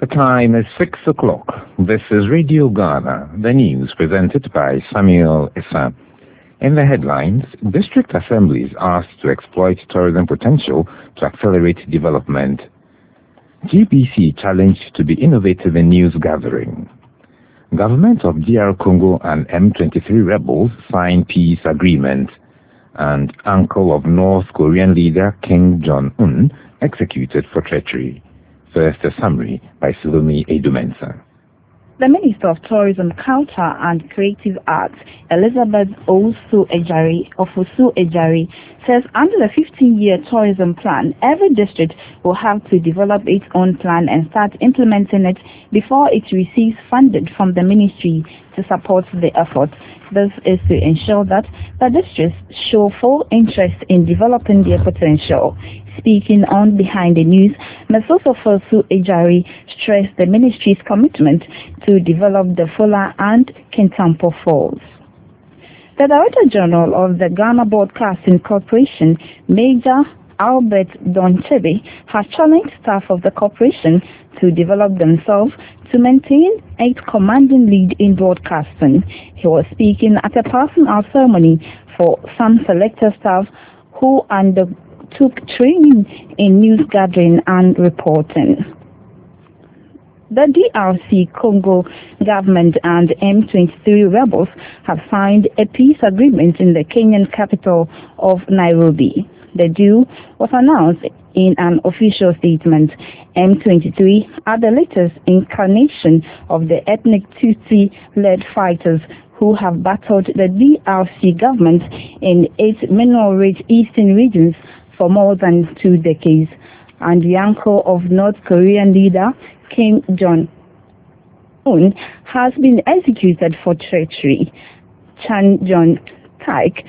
The time is 6 o'clock. This is Radio Ghana, the news presented by Samuel Issa. In the headlines, district assemblies asked to exploit tourism potential to accelerate development. GBC challenged to be innovative in news gathering. Government of DR Congo and M23 rebels sign peace agreement. And uncle of North Korean leader Kim Jong-un executed for treachery. First, a summary by Salome Edumensa. The Minister of Tourism, Culture and Creative Arts, Elizabeth Osu-Ejari says under the 15-year tourism plan, every district will have to develop its own plan and start implementing it before it receives funding from the ministry to support the effort. This is to ensure that the districts show full interest in developing their potential. Speaking on Behind the News, Ms. Osu-Ejari stressed the ministry's commitment to develop the Fola and Kintampo Falls. The Director General of the Ghana Broadcasting Corporation, Major Albert Donchebe, has challenged staff of the corporation to develop themselves to maintain a commanding lead in broadcasting. He was speaking at a passing out ceremony for some selected staff who undertook training in news gathering and reporting. The DRC Congo government and M23 rebels have signed a peace agreement in the Kenyan capital of Nairobi. The deal was announced in an official statement. M23 are the latest incarnation of the ethnic Tutsi-led fighters who have battled the DRC government in its mineral-rich eastern regions for more than 2 decades. And the uncle of North Korean leader Kim Jong-un has been executed for treachery. Chan Jong-taek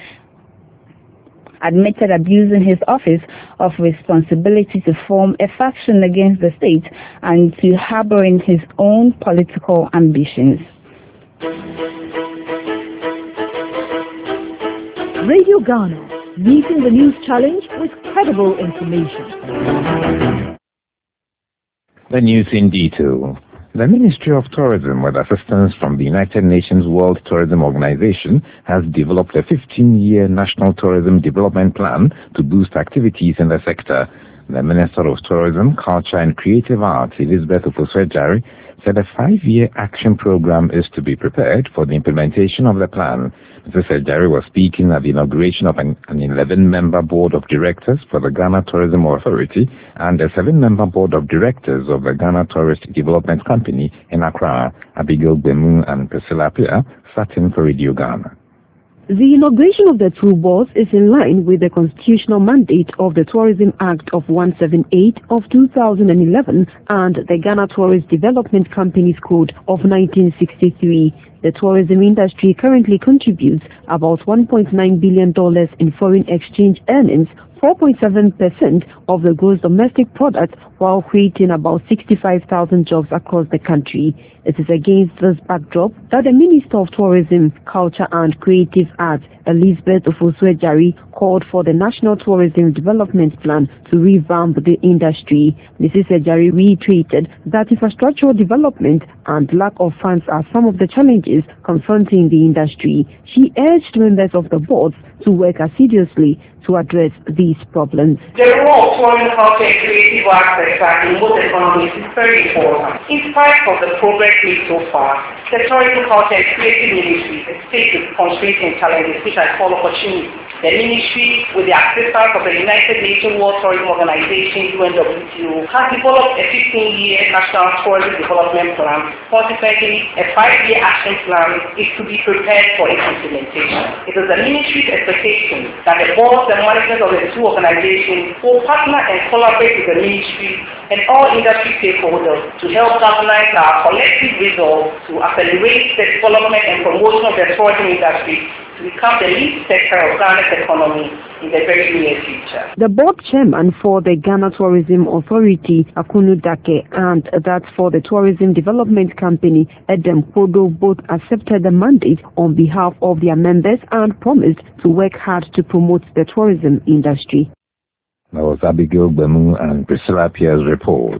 admitted abusing his office of responsibility to form a faction against the state and to harboring his own political ambitions. Radio Ghana, meeting the news challenge with credible information. The news in detail. The Ministry of Tourism, with assistance from the United Nations World Tourism Organization, has developed a 15-year National Tourism Development Plan to boost activities in the sector. The Minister of Tourism, Culture and Creative Arts, Elizabeth Osu-Ejari, said a 5-year action program is to be prepared for the implementation of the plan. Mrs. Ejari was speaking at the inauguration of an 11-member board of directors for the Ghana Tourism Authority and a 7-member board of directors of the Ghana Tourist Development Company in Accra. Abigail Bemu and Priscilla Pia sat in for Radio Ghana. The inauguration of the two boards is in line with the constitutional mandate of the Tourism Act of 178 of 2011 and the Ghana Tourist Development Companies Code of 1963. The tourism industry currently contributes about $1.9 billion in foreign exchange earnings, 4.7% of the gross domestic product, while creating about 65,000 jobs across the country. It is against this backdrop that the Minister of Tourism, Culture and Creative Arts, Elizabeth Osu-Ejari, called for the National Tourism Development Plan to revamp the industry. Mrs. Ejari reiterated that infrastructural development and lack of funds are some of the challenges confronting the industry. She urged members of the boards to work assiduously to address these problems. The role of tourism, culture and creative arts sector in both economies is very important. In spite of the progress made so far, the tourism, culture and creative ministry is faced with constraints and challenges which I call opportunities. The ministry, with the assistance of the United Nations World Tourism Organization, UNWTO, has developed a 15-year National Tourism Development Plan. Consequently, a 5-year action plan is to be prepared for its implementation. It is the ministry's expectation that the boards and management of the two organizations will partner and collaborate with the ministry and all industry stakeholders to help galvanize our collective resolve to accelerate the development and promotion of the tourism industry to become the lead sector of Ghana's economy in the very near future. The board chairman for the Ghana Tourism Authority, Akunu Dake, and that for the Tourism Development Company, Edem Kodo, both accepted the mandate on behalf of their members and promised to work hard to promote the tourism industry. That was Abigail Bemu and Priscilla Pia's report.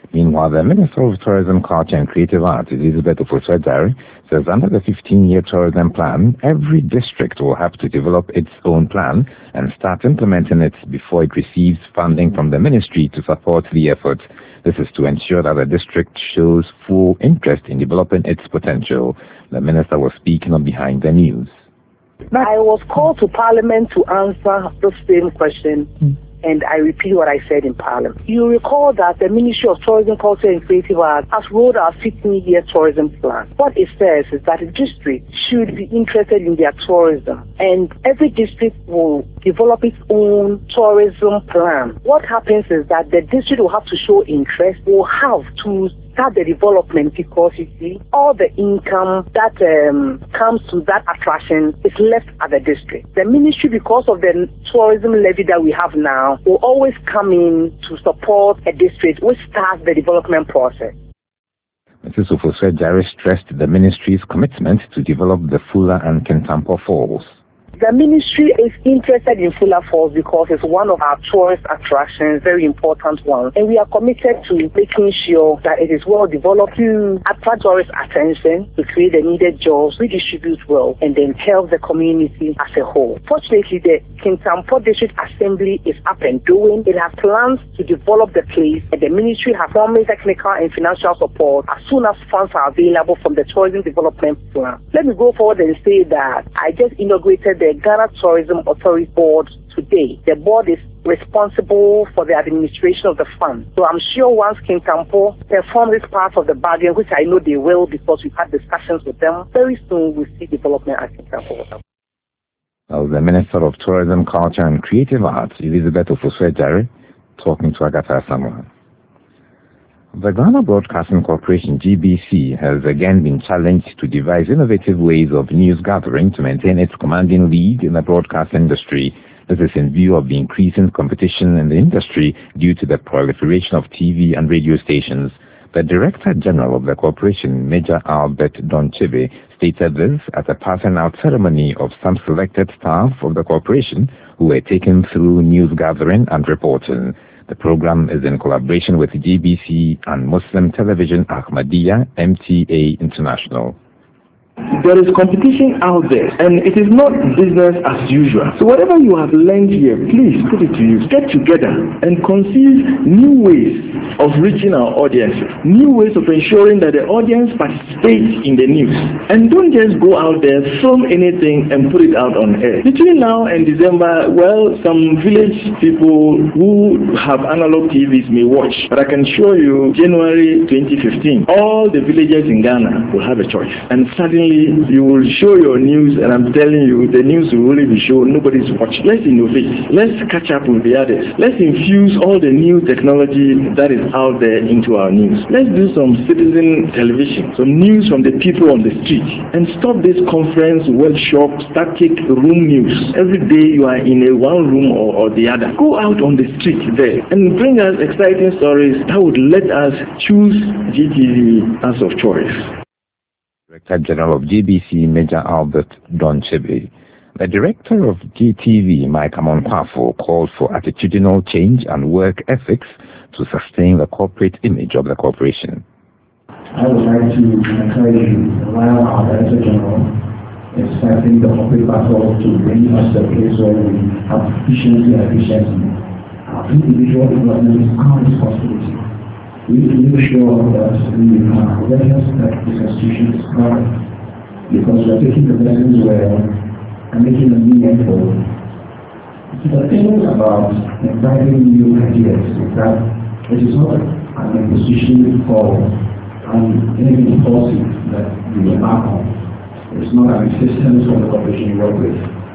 Meanwhile, the Minister of Tourism, Culture and Creative Arts, Elizabeth Ofosu-Adjare, says under the 15-year tourism plan, every district will have to develop its own plan and start implementing it before it receives funding from the ministry to support the effort. This is to ensure that the district shows full interest in developing its potential. The minister was speaking on Behind the News. I was called to Parliament to answer the same question. And I repeat what I said in Parliament. You recall that the Ministry of Tourism, Culture and Creative Arts has rolled out a 15-year tourism plan. What it says is that a district should be interested in their tourism, and every district will develop its own tourism plan. What happens is that the district will have to show interest, will have to start the development, because you see, all the income that comes to that attraction is left at the district. The ministry, because of the tourism levy that we have now, will always come in to support a district which starts the development process. Mrs. Ofosu-Adjare stressed the ministry's commitment to develop the Fula and Kintampo Falls. The ministry is interested in Fula Falls because it's one of our tourist attractions, very important one. And we are committed to making sure that it is well developed to attract tourist attention, to create the needed jobs, redistribute well, and then help the community as a whole. Fortunately, the Kintampo District Assembly is up and doing. It has plans to develop the place, and the ministry has promised technical and financial support as soon as funds are available from the tourism development plan. Let me go forward and say that I just inaugurated the Ghana Tourism Authority Board today. The board is responsible for the administration of the fund. So I'm sure once Kintampo perform this part of the bargain, which I know they will because we've had discussions with them, very soon we'll see development at Kintampo. Well, the Minister of Tourism, Culture and Creative Arts, Elizabeth Ofosu-Adjare, talking to Agatha Samuel. The Ghana Broadcasting Corporation, GBC, has again been challenged to devise innovative ways of news gathering to maintain its commanding lead in the broadcast industry. This is in view of the increasing competition in the industry due to the proliferation of TV and radio stations. The Director General of the corporation, Major Albert Donchebe, stated this at a passing out ceremony of some selected staff of the corporation who were taken through news gathering and reporting. The program is in collaboration with GBC and Muslim Television Ahmadiyya, MTA International. There is competition out there, and it is not business as usual. So whatever you have learned here, please put it to use. Get together and conceive new ways of reaching our audiences, new ways of ensuring that the audience participates in the news. And don't just go out there, film anything and put it out on air. Between now and December, well, some village people who have analog TVs may watch, but I can show you January 2015, all the villages in Ghana will have a choice. And suddenly you will show your news, and I'm telling you, the news will only be shown, nobody's watching. Let's innovate. Let's catch up with the others. Let's infuse all the new technology that is out there into our news. Let's do some citizen television, some news from the people on the street, and stop this conference, workshop, static room news. Every day you are in a one room or the other. Go out on the street there and bring us exciting stories that would let us choose GTV as of choice. Director General of GBC, Major Albert Donchebe. The Director of GTV, Mike Amonkwafo, called for attitudinal change and work ethics to sustain the corporate image of the corporation. I would like to encourage you, while our Director General is fighting the corporate battle to bring us to a place where we have efficiency and efficiency, our individual development is our responsibility. We need to make sure that we are awareness that this institution is correct, because we are taking the lessons well and making them meaningful. The thing about inviting new ideas is that it is not an imposition for anything policy that we embark on. It's not an insistence from the corporation you work with.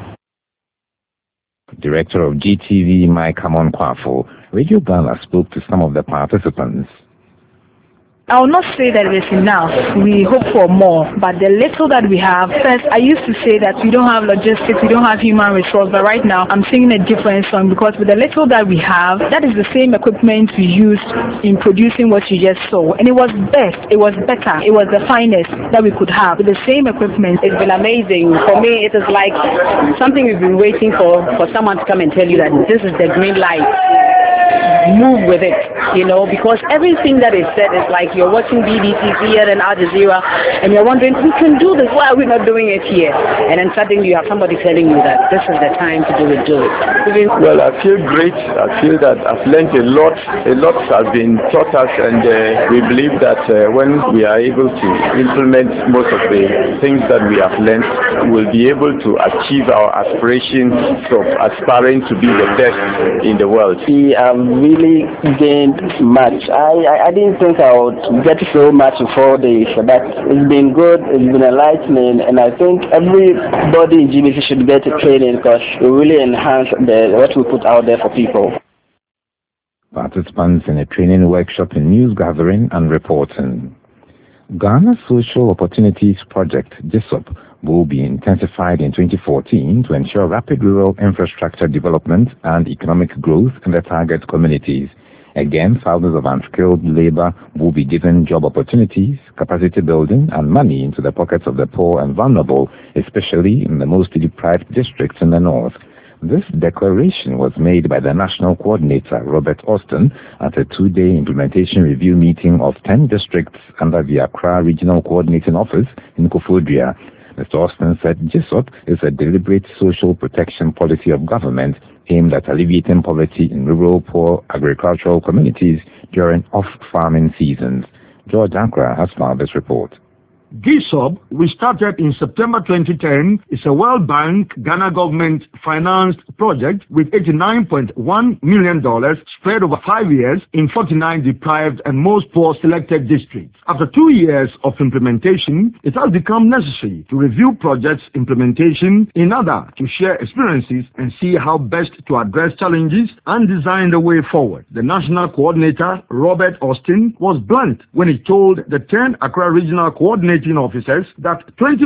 Director of GTV, Mike Amonkwafo, Radio Ghana spoke to some of the participants. I will not say that it is enough. We hope for more, but the little that we have, first, I used to say that we don't have logistics, we don't have human resource, but right now I'm seeing a difference because with the little that we have, that is the same equipment we used in producing what you just saw. And it was best, it was better, it was the finest that we could have with the same equipment. It's been amazing. For me, it is like something we've been waiting for someone to come and tell you that this is the green light. move with it, because everything that is said is like you're watching BBC here and Al Jazeera, and you're wondering, we can do this, why are we not doing it here? And then suddenly you have somebody telling you that this is the time to do it. Well, I feel great. I feel that I've learned a lot. A lot has been taught us, and we believe that when we are able to implement most of the things that we have learned, we'll be able to achieve our aspirations of aspiring to be the best in the world. We have really gained much. I didn't think I would get so much before this, but it's been good, it's been enlightening, and I think everybody in GBC should get a training because it really enhance what we put out there for people. Participants in a training workshop in news gathering and reporting. Ghana Social Opportunities Project, GSOP, will be intensified in 2014 to ensure rapid rural infrastructure development and economic growth in the target communities. Again, thousands of unskilled labor will be given job opportunities, capacity building, and money into the pockets of the poor and vulnerable, especially in the most deprived districts in the north. This declaration was made by the National Coordinator, Robert Austin, at a two-day implementation review meeting of 10 districts under the Accra Regional Coordinating Office in Koforidua. Mr. Austin said GSOP is a deliberate social protection policy of government aimed at alleviating poverty in rural poor agricultural communities during off-farming seasons. George Ankra has filed this report. GSOP, which started in September 2010, is a World Bank Ghana government-financed project with $89.1 million spread over 5 years in 49 deprived and most poor selected districts. After 2 years of implementation, it has become necessary to review projects' implementation in order to share experiences and see how best to address challenges and design the way forward. The National Coordinator, Robert Austin, was blunt when he told the 10 Accra Regional Coordinating Officers that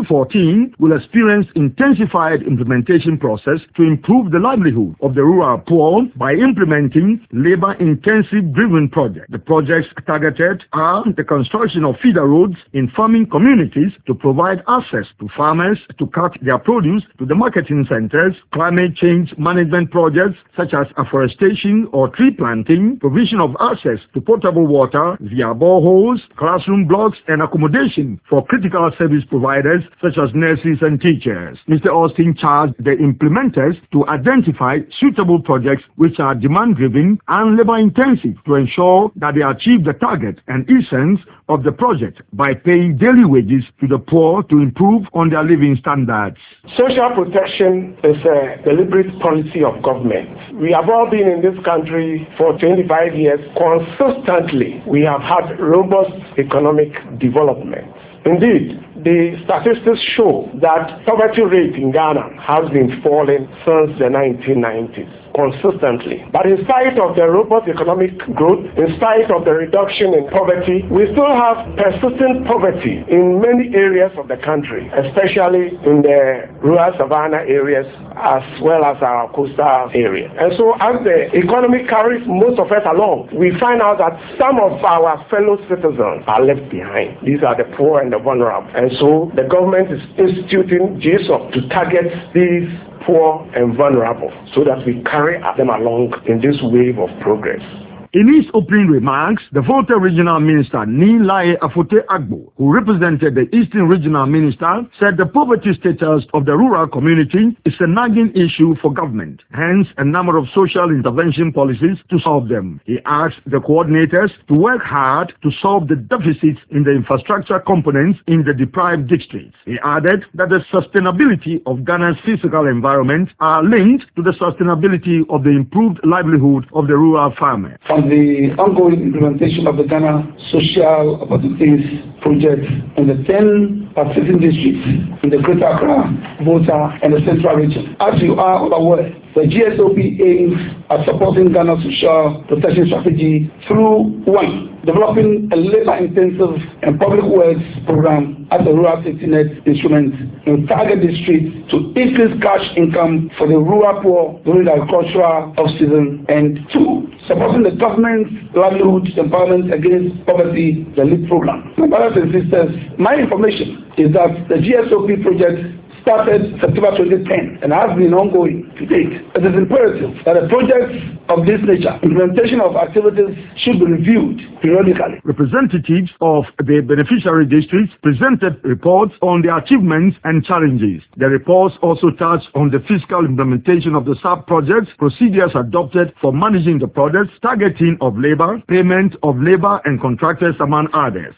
2014 will experience intensified implementation process to improve the livelihood of the rural poor by implementing labor-intensive driven projects. The projects targeted are the construction of feeder roads in farming communities to provide access to farmers to cut their produce to the marketing centers, climate change management projects such as afforestation or tree planting, provision of access to potable water via boreholes, classroom blocks, and accommodation for critical service providers such as nurses and teachers. Mr. Austin charged the implementers to identify suitable projects which are demand-driven and labor-intensive to ensure that they achieve the target and essence of the project by paying daily wages to the poor to improve on their living standards. Social protection is a deliberate policy of government. We have all been in this country for 25 years. Consistently, we have had robust economic development. Indeed, the statistics show that poverty rate in Ghana has been falling since the 1990s, consistently. But in spite of the robust economic growth, in spite of the reduction in poverty, we still have persistent poverty in many areas of the country, especially in the rural savannah areas as well as our coastal area. And so as the economy carries most of us along, we find out that some of our fellow citizens are left behind. These are the poor and the vulnerable. And so the government is instituting GSOP to target these poor and vulnerable so that we carry them along in this wave of progress. In his opening remarks, the Volta Regional Minister Nilaye Afote Agbo, who represented the Eastern Regional Minister, said the poverty status of the rural community is a nagging issue for government, hence a number of social intervention policies to solve them. He asked the coordinators to work hard to solve the deficits in the infrastructure components in the deprived districts. He added that the sustainability of Ghana's physical environment are linked to the sustainability of the improved livelihood of the rural farmer. The ongoing implementation of the Ghana Social Opportunities Project in the 10 participating districts in the Greater Accra, Volta, and the Central Region. As you are all aware, the GSOP aims at supporting Ghana's social protection strategy through 1. Developing a labor-intensive and public works program as a rural safety net instrument in target districts to increase cash income for the rural poor during the agricultural off-season. And 2. Supporting the government's livelihood empowerment against poverty, the LEAD program. My brothers and sisters, my information is that the GSOP project started September 2010 and has been ongoing to date. It is imperative that the projects of this nature, implementation of activities, should be reviewed periodically. Representatives of the beneficiary districts presented reports on their achievements and challenges. The reports also touched on the fiscal implementation of the sub-projects, procedures adopted for managing the projects, targeting of labor, payment of labor and contractors, among others.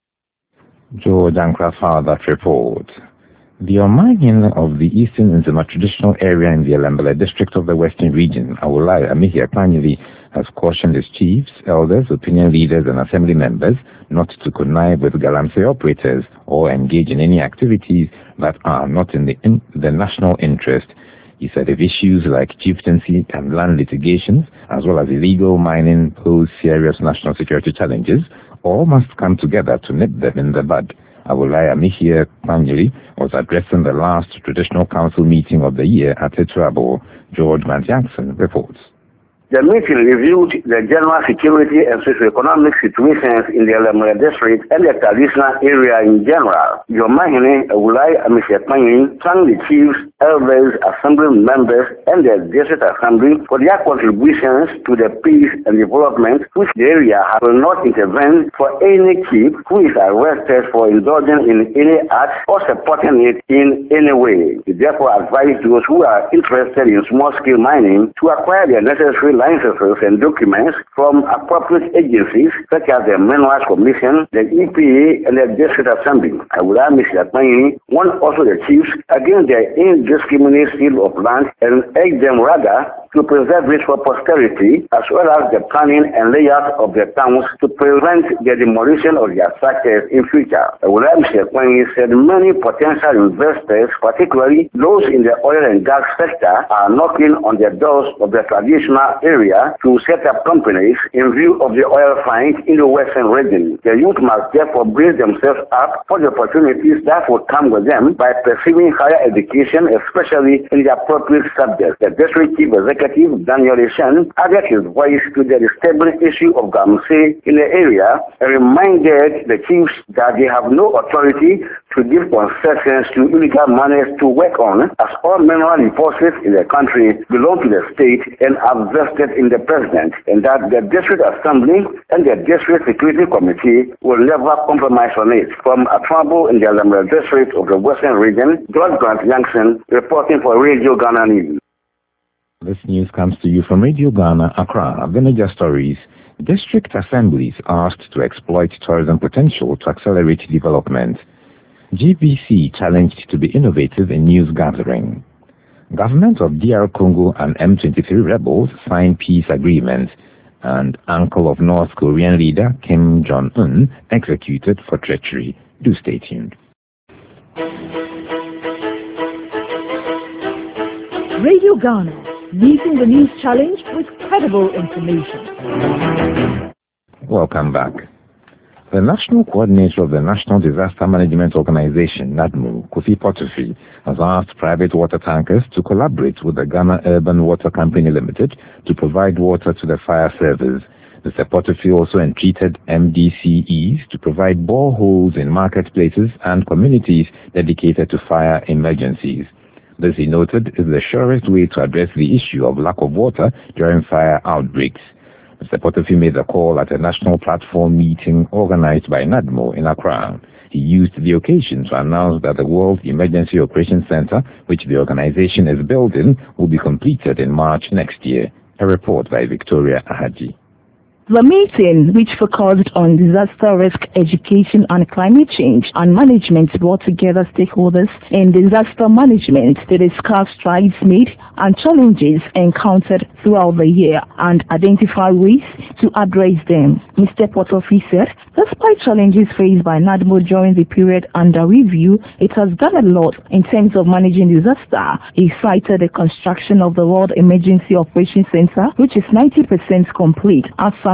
George Ankra filed that report. The Omanyan of the Eastern Nzema traditional area in the Elembele district of the Western region, Awolai Amihia Kpanyili, has cautioned its chiefs, elders, opinion leaders and assembly members not to connive with galamsey operators or engage in any activities that are not in the national interest. He said if issues like chieftaincy and land litigations, as well as illegal mining, pose serious national security challenges, all must come together to nip them in the bud. Awolai Amihia Kpanyili was addressing the last traditional council meeting of the year at Etuabo. George Mantiakson reports. The meeting reviewed the general security and socio-economic situations in the Elembele district and the traditional area in general. Yomahine Awolai Amihia Kpanyili thanked the chiefs, elders, assembly members, and the district assembly for their contributions to the peace and development, which the area will not intervene for any chief who is arrested for indulging in any act or supporting it in any way. He therefore advised those who are interested in small-scale mining to acquire the necessary licenses and documents from appropriate agencies such as the Minerals Commission, the EPA, and the District Assembly. Awolai Amihia Kpanyili warned also the chiefs against their indiscriminate sale of land and urged them rather to preserve it for posterity, as well as the planning and layout of the towns to prevent the demolition of their structures in future. Awolai Amihia Kpanyili said many potential investors, particularly those in the oil and gas sector, are knocking on the doors of the traditional area to set up companies in view of the oil finds in the western region. The youth must therefore brace themselves up for the opportunities that will come with them by pursuing higher education, especially in the appropriate subjects. The district chief executive, Daniel Ishan, added his voice to the disturbing issue of galamsey in the area and reminded the chiefs that they have no authority to give concessions to illegal miners to work on, as all mineral resources in the country belong to the state and are vested in the president, and that the district assembly and the district security committee will never compromise on it. From Atrabo in the Elembele district of the western region, George Grant Youngson reporting for Radio Ghana News. This news comes to you from Radio Ghana, Accra. Vinegar Stories. District assemblies asked to exploit tourism potential to accelerate development. GBC challenged to be innovative in news gathering. Government of DR Congo and M23 rebels signed peace agreement, and uncle of North Korean leader Kim Jong-un executed for treachery. Do stay tuned. Radio Ghana, meeting the news challenge with credible information. Welcome back. The National Coordinator of the National Disaster Management Organization, NADMO, Kofi Portafi, has asked private water tankers to collaborate with the Ghana Urban Water Company Limited to provide water to the fire service. Mr. Portafi also entreated MDCEs to provide boreholes in marketplaces and communities dedicated to fire emergencies. This, he noted, is the surest way to address the issue of lack of water during fire outbreaks. Mr. Portafi made the call at a national platform meeting organized by NADMO in Accra. He used the occasion to announce that the World Emergency Operations Center, which the organization is building, will be completed in March next year. A report by Victoria Ahaji. The meeting, which focused on disaster risk education and climate change and management, brought together stakeholders in disaster management to discuss strides made and challenges encountered throughout the year and identify ways to address them. Mr. Portafi said, despite challenges faced by NADMO during the period under review, it has done a lot in terms of managing disaster. He cited the construction of the World Emergency Operations Center, which is 90% complete, as some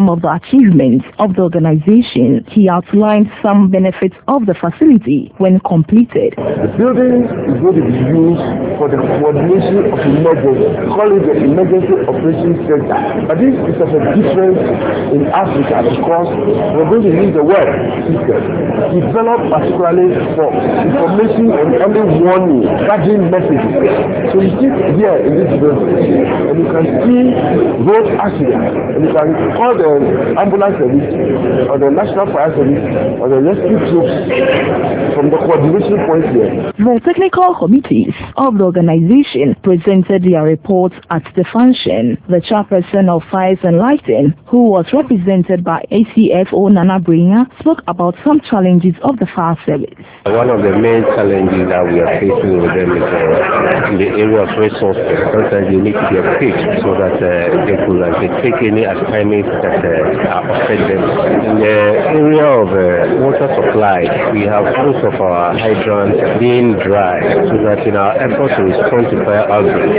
some of the achievements of the organization. He outlined some benefits of the facility when completed. The building is going to be used for the coordination of emergency. We call it the Emergency Operations Center. But this is of a difference in Africa because we're going to use the web system developed particularly for information and only warning, gathering messages. So you sit here in this building and you can see road accidents and you can call the ambulance service or the National Fire Service or the rescue troops from the coordination point here. The technical committees of the organization presented their reports at the function. The chairperson of Fires and Lighting, who was represented by ACFO Nana Bringer, spoke about some challenges of the fire service. One of the main challenges that we are facing with them is in the area of resources. Sometimes you need to get paid so that they could take any assignments that are offered them. In the area of water supply, we have most of our hydrants being dry, so that in our effort to respond to fire outbreaks,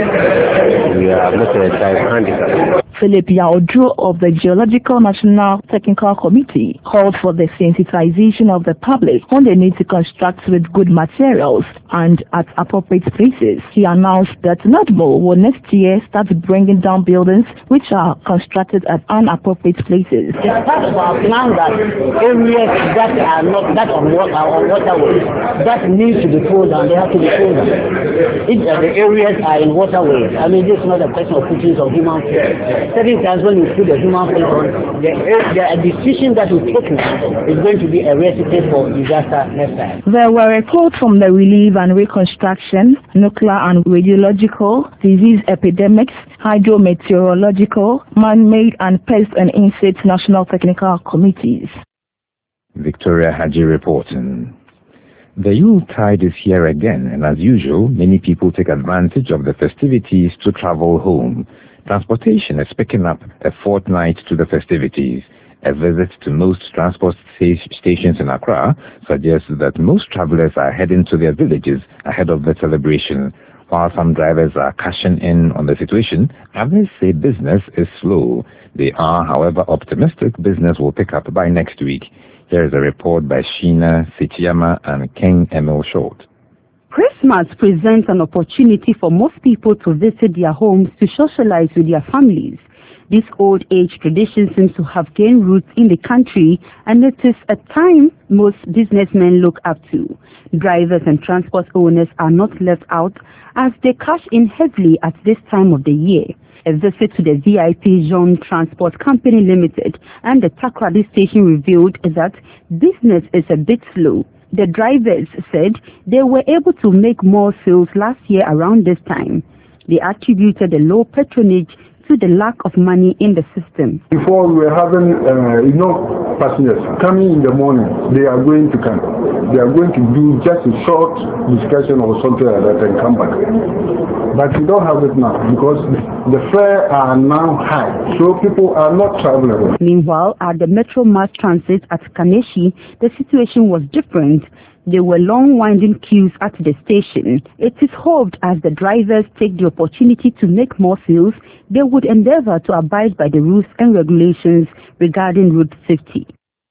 we are most of the time handicapped. Philip Yaudro of the Geological National Technical Committee called for the sensitization of the public on the need to construct with good materials and at appropriate places. He announced that NADMO will next year start bringing down buildings which are constructed at inappropriate places. It's part of our plan that areas that are not that on waterways that need to be pulled down, they have to be pulled down. If the areas are in waterways, I mean, this is not a question of putting some human face. Certain times when you put the human face on, the decision that you take now is going to be a recipe for disaster next time. There were reports from the Relief and Reconstruction, Nuclear and Radiological, Disease Epidemics, Hydrometeorological, Man-Made and Pest and Insect National Technical Committees. Victoria Haji reporting. The Yuletide is here again, and as usual, many people take advantage of the festivities to travel home. Transportation is picking up a fortnight to the festivities. A visit to most transport stations in Accra suggests that most travelers are heading to their villages ahead of the celebration. While some drivers are cashing in on the situation, others say business is slow. They are, however, optimistic business will pick up by next week. Here is a report by Sheena Sitiama and King Emil Short. Christmas presents an opportunity for most people to visit their homes to socialize with their families. This old age tradition seems to have gained roots in the country, and it is a time most businessmen look up to. Drivers and transport owners are not left out as they cash in heavily at this time of the year. A visit to the VIP Zone Transport Company Limited and the Takoradi station revealed that business is a bit slow. The drivers said they were able to make more sales last year around this time. They attributed the low patronage to the lack of money in the system. Before we were having passengers coming in the morning, they are going to come. They are going to do just a short discussion or something like that and come back. But we don't have it now because the fares are now high, so people are not traveling. Meanwhile, at the Metro Mass Transit at Kaneshi, the situation was different. There were long winding queues at the station. It is hoped as the drivers take the opportunity to make more sales, they would endeavor to abide by the rules and regulations regarding road safety.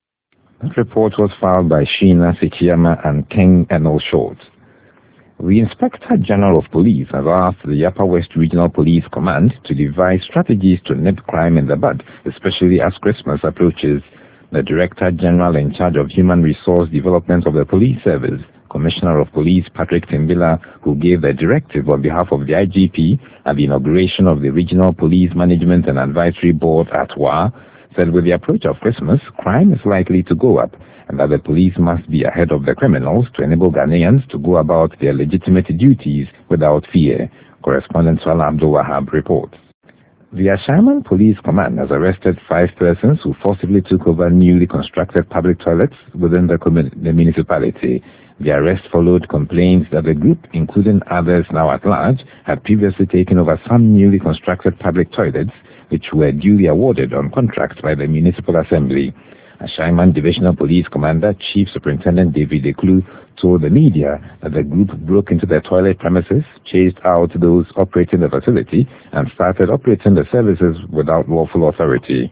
That report was filed by Sheena Sitiama and King Emil Short. The Inspector General of Police has asked the Upper West Regional Police Command to devise strategies to nip crime in the bud, especially as Christmas approaches. The Director General in charge of Human Resource Development of the Police Service, Commissioner of Police Patrick Timbila, who gave the directive on behalf of the IGP at the inauguration of the Regional Police Management and Advisory Board at WA, said with the approach of Christmas, crime is likely to go up and that the police must be ahead of the criminals to enable Ghanaians to go about their legitimate duties without fear. Correspondent Salah Abdul Wahab reports. The Ashaiman Police Command has arrested 5 persons who forcibly took over newly constructed public toilets within the municipality. The arrest followed complaints that the group, including others now at large, had previously taken over some newly constructed public toilets which were duly awarded on contract by the Municipal Assembly. Ashaiman Divisional Police Commander Chief Superintendent David Eklu told the media that the group broke into the toilet premises, chased out those operating the facility, and started operating the services without lawful authority.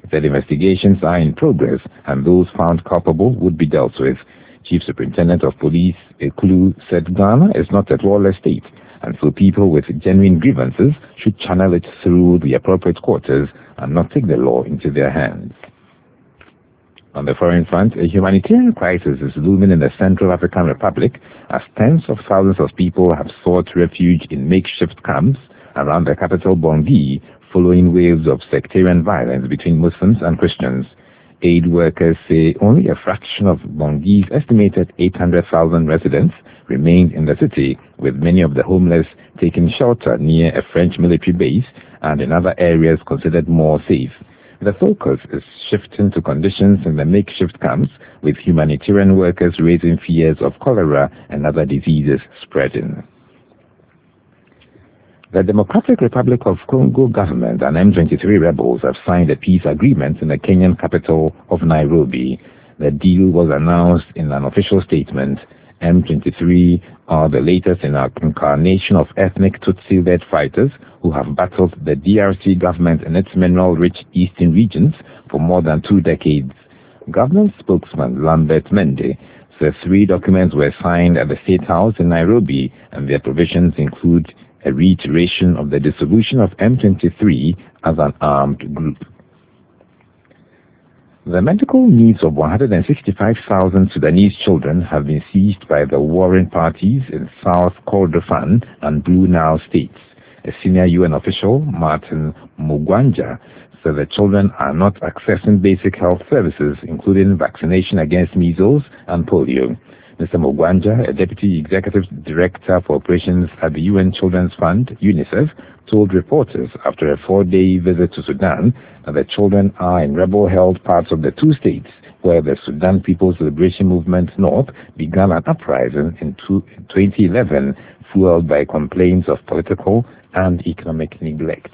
He said investigations are in progress and those found culpable would be dealt with. Chief Superintendent of Police Ekulu said Ghana is not a lawless state, and so people with genuine grievances should channel it through the appropriate quarters and not take the law into their hands. On the foreign front, a humanitarian crisis is looming in the Central African Republic as tens of thousands of people have sought refuge in makeshift camps around the capital Bangui following waves of sectarian violence between Muslims and Christians. Aid workers say only a fraction of Bangui's estimated 800,000 residents remained in the city, with many of the homeless taking shelter near a French military base and in other areas considered more safe. The focus is shifting to conditions in the makeshift camps, with humanitarian workers raising fears of cholera and other diseases spreading. The Democratic Republic of Congo government and M23 rebels have signed a peace agreement in the Kenyan capital of Nairobi. The deal was announced in an official statement. M23 are the latest incarnation of ethnic Tutsi-led fighters who have battled the DRC government in its mineral-rich eastern regions for more than 2 decades. Government spokesman Lambert Mende says 3 documents were signed at the State House in Nairobi, and their provisions include a reiteration of the dissolution of M23 as an armed group. The medical needs of 165,000 Sudanese children have been seized by the warring parties in South Kordofan and Blue Nile states. A senior UN official, Martin Mugwanja, said the children are not accessing basic health services, including vaccination against measles and polio. Mr. Mugwanja, a deputy executive director for operations at the UN Children's Fund, UNICEF, told reporters after a 4-day visit to Sudan that the children are in rebel-held parts of the 2 states where the Sudan People's Liberation Movement North began an uprising in 2011, fueled by complaints of political and economic neglect.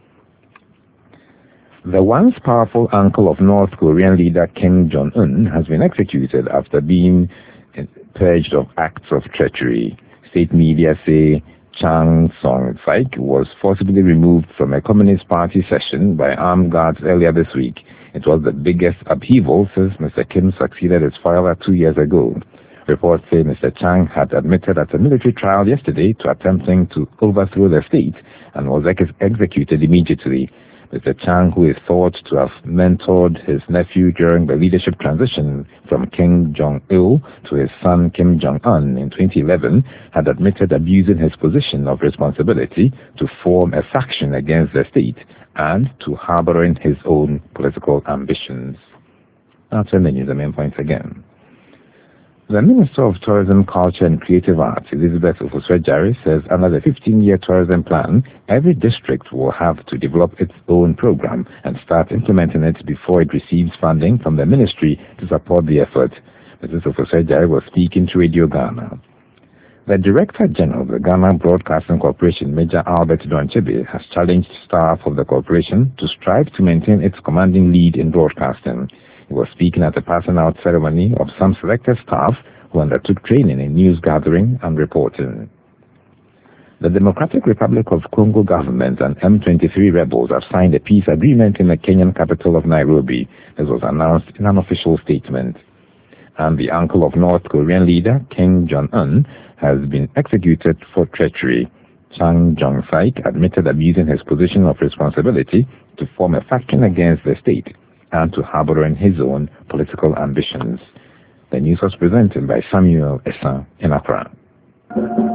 The once powerful uncle of North Korean leader Kim Jong-un has been executed after being purged of acts of treachery. State media say Chang Song-saik was forcibly removed from a Communist Party session by armed guards earlier this week. It was the biggest upheaval since Mr. Kim succeeded his father 2 years ago. Reports say Mr. Chang had admitted at a military trial yesterday to attempting to overthrow the state and was executed immediately. Mr. Chang, who is thought to have mentored his nephew during the leadership transition from Kim Jong-il to his son Kim Jong-un in 2011, had admitted abusing his position of responsibility to form a faction against the state and to harboring his own political ambitions. I'll turn the news main points again. The Minister of Tourism, Culture and Creative Arts, Elizabeth Ofuswejari, says under the 15-year tourism plan, every district will have to develop its own program and start implementing it before it receives funding from the ministry to support the effort. Mrs. Ofuswejari was speaking to Radio Ghana. The Director General of the Ghana Broadcasting Corporation, Major Albert Donchebe, has challenged staff of the corporation to strive to maintain its commanding lead in broadcasting. He was speaking at a passing out ceremony of some selected staff who undertook training in news gathering and reporting. The Democratic Republic of Congo government and M23 rebels have signed a peace agreement in the Kenyan capital of Nairobi. This was announced in an official statement. And the uncle of North Korean leader Kim Jong-un has been executed for treachery. Chang Jong-saik admitted abusing his position of responsibility to form a faction against the state and to harboring his own political ambitions. The news was presented by Samuel Essan in Accra.